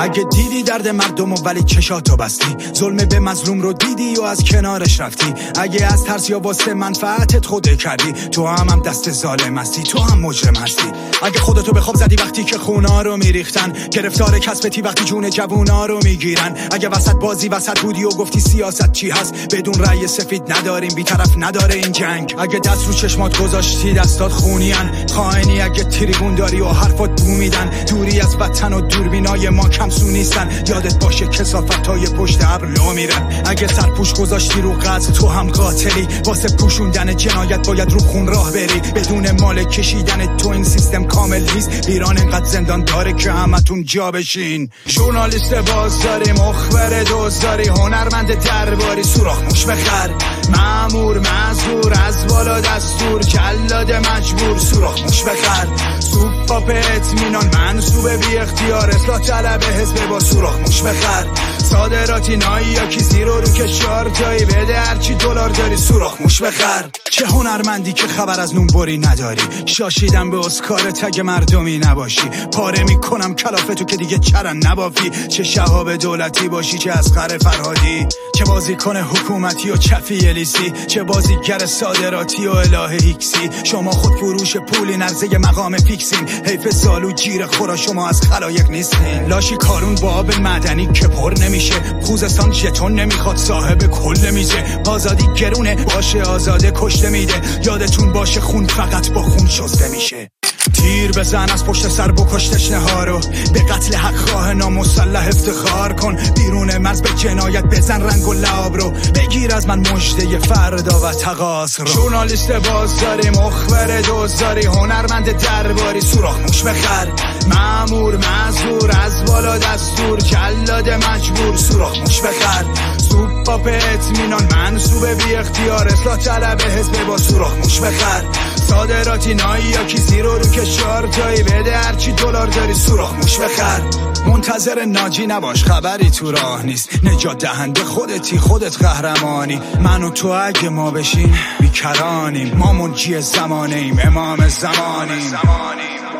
اگه دیدی درد مردم و ولی چشاتو بستی، ظلم به مظلوم رو دیدی و از کنارش رفتی، اگه از ترس یا واسه منفعتت خوده کردی، تو هم دست ظالم هستی، تو هم مجرم هستی. اگه خودتو به خواب زدی وقتی که خونا رو میریختن، گرفتار کسبتی وقتی جون جوونا رو میگیرن، اگه وسط بازی وسط بودی و گفتی سیاست چی هست، بدون رأی سفید نداریم بی‌طرف نداره این جنگ، اگه دست رو چشمات گذاشتی دستات خونیان، خائنی اگه تریبون داری و حرفات بو میدن، دوری از وطن و دوربینای ما کمسو نیستن، یادت باشه کثافتای پشت ابر لو میرن، اگه سرپوش گذاشتی رو قتل تو هم قاتلی، واسه پوشوندن جنایت باید رو خون راه بری، بدون مال کشیدن تو این سیستم کامل نیست، ایران اینقدر زندان داره که همتون جا بشین. ژورنالیست بازداری، مخبر دزداری، هنرمند درباری، سوراخ موش بخر، مأمور مزدور، از بالا دستور، جلاد مجبور، سوراخ موش بخر، سوپاپ اطمینان منصوب بی اختیار، اصلاح طلب حزب با سوراخ موش بخر، صادراتی نایی یا کیزی رو کشار جایی بده هرچی دلار داری، سوراخ موش بخر. چه هنرمندی که خبر از نونبری نداری، شاشیدم به اسکارت اگه مردمی نباشی، پاره میکنم کلافتو که دیگه چرن نبافی، چه شهاب دولتی باشی چه اسقر فرهادی، چه بازیکن حکومتی و چفی الیسی، چه بازیگر صادراتی و اله هیکسی، شما خود فروش پولی نرزه مقام فیکسین، حیف سالو جیر خورا شما از خلایق نیستین، لاشی کارون با آب معدنی که پر نمیشه، خوزستان ژتون نمیخواد صاحب کل نمیشه، آزادی گرونه باشه آزاده کشته میده، یادتون باشه خون فقط با خون شسته میشه. تیر بزن از پشت سر بکش تشنه‌ها رو، به قتل حق خواه نامسلح افتخار کن، بیرون مرز به جنایت بزن رنگ و لعاب رو، بگیر از من مژده فردا و تقاص رو. ژورنالیست بازداری، مخبر دزداری، هنرمند درباری، سوراخ موش بخر، مأمور مزدور، از بالا دستور، جلاد مجبور، سوراخ موش بخر، سوپاپ اطمینان منصوب بی اختیار، اصلاح طلب حزب با سوراخ موش بخر، صادراتی نایی یا کیزی رو کشار جایی بده هرچی دلار داری، سوراخ موش بخر. منتظر ناجی نباش خبری تو راه نیست، نجات دهنده خودتی، خودت قهرمانی، من و تو اگه ما بشیم بیکرانیم، ما منجی زمانیم، امام زمانیم.